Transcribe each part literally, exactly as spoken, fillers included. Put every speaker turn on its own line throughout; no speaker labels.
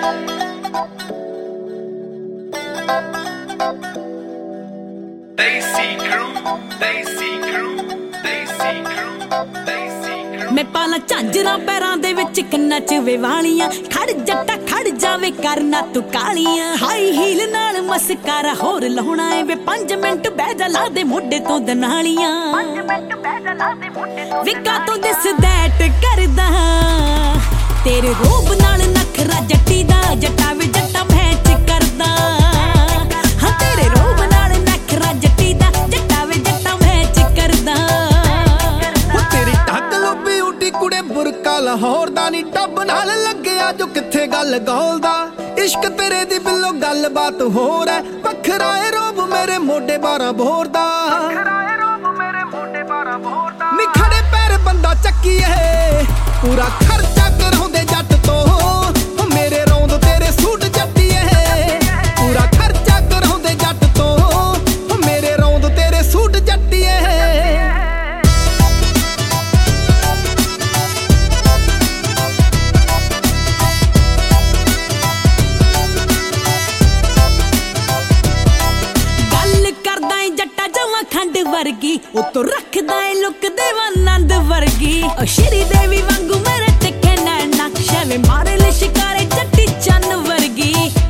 मैं पाला झांजरा पैरां दे विच कन्नां च वे वालियां खड़ जट्टा खड़ जावे करना तू कालियां हाई हील नाल मस्कारा होर लाउणा ए वे पांच मिंट बह जा ला दे मोढे तो दनालियां विका तो दिस दैट करदा तेरे रूप नाल नखरा जट्टी दा जट्टा वे जट्टा मैच करदा हां तेरे रूप नाल नखरा जट्टी दा जट्टा वे जट्टा मैच करदा
तेरी टक लुबी उडी कुड़े बुरका लाहौर दा नी टब नाल लग्गिया जो किथे गल गौलदा इश्क तेरे दी बिल्लो गल बात होर है वखरा ए रूप मेरे मोढे बारह बोर दा नी खड़े पैर बंदा चक्कीए पूरा खर्चा कराउंदे जट तो मेरे रौंद तेरे सूट जट्टीए पूरा खर्चा कराउंदे जट तो मेरे रौंद तेरे सूट जट्टीए
खंड वर्गी उतो रखदा है लुक देवानंद वर्गी ओ श्री देवी वांगू मेरे तिखे नैना शवे मारे ले शिकारे जट्टी चन वर्गी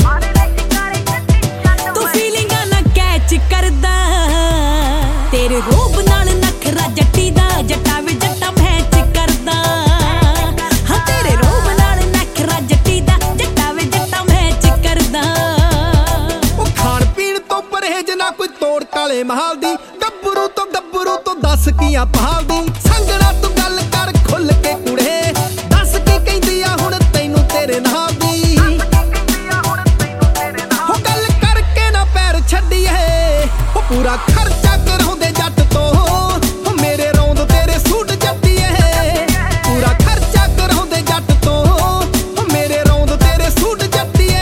तू फीलिंगा ना कैच करदा तेरे रूप नाल नखरा जट्टी दा जट्टा वे जट्टा मैच करदा हां तेरे रूप नाल नखरा जट्टी दा जट्टा वे जट्टा मैच करदा
ओ खान पीण तो परहेज ना कोई तोड़ काले महल दी गब्बरू तो गब्बरू तो दस कियां पहाल दी संगड़ा तू गल कर खुल के कुड़े दस की कहंदी आ हुण तैनू तेरे नाल दी हो गल करके ना पैर छड्डीए हो पूरा खर्चा कराउंदे जट तो हो मेरे रौंद तेरे सूट जट्टीए पूरा खर्चा कराउंदे जट तो हो मेरे रौंद तेरे सूट जट्टीए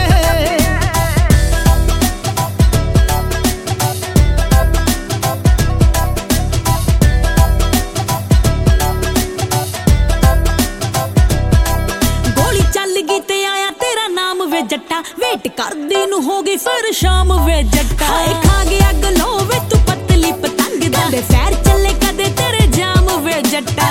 जट्टा वेट करदी नू हो गई फिर शाम वे जट्टा खा गया गलो वे तू पतली पतंग दे फैर चले कदे तेरे जाम वे जट्टा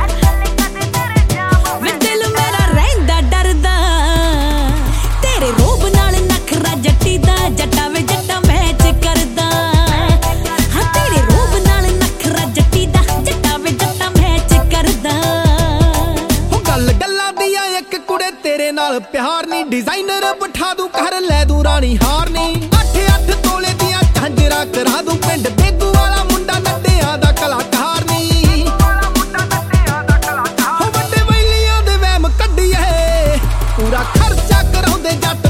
वे दिल मेरा रहिंदा डरदा तेरे रूप नाल नखरा जट्टी दा जट्टा वे जट्टा मैच करदा हां तेरे रूप नाल नखरा जट्टी दा जट्टा वे जट्टा मैच करदा
हो गल गल्ला दिया एक कुड़े तेरे नाल प्यार नी डिजाइनर बिठा दूं कर लै दूं रानी हार नी अठ अठ तोले दियां झांजरा करा दूं पिंड बेगू वाला मुंडा नड्डियां दा कलाकार नी हो वड्डे वैलियां दे वहम कड्डीए पूरा खर्चा कराउंदे जट